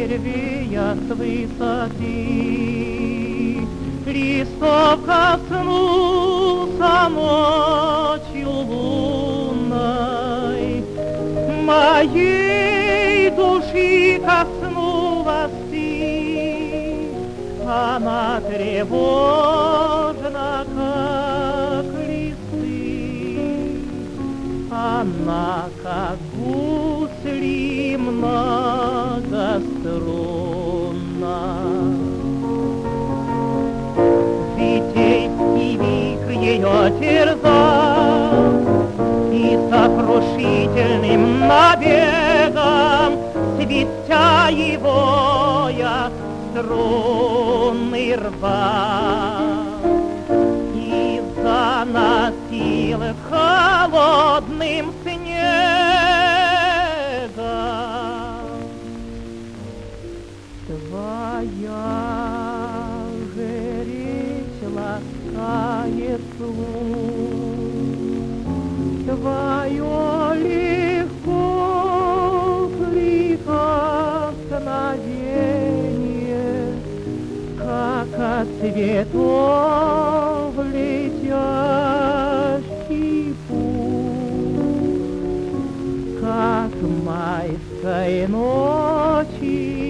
червея с высоты. Листов коснулся ночью лунной, моей души коснулась ты. Она тревожна, как листы, она, как гусли, многострунна. Житейский вихрь ее терзал, и сокрушительным набегом, свистя его, я струны рвал и заносил холодным снегом. Твоя же речь ласкает слух, твое легко прикосновение, как от цветов летящий путь, как майской ночи